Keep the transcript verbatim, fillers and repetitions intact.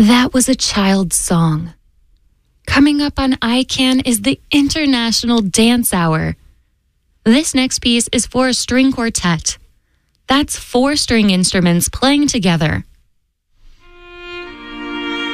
That was a child's song. Coming up on I CAN is the International Dance Hour. This next piece is for a string quartet. That's four string instruments playing together.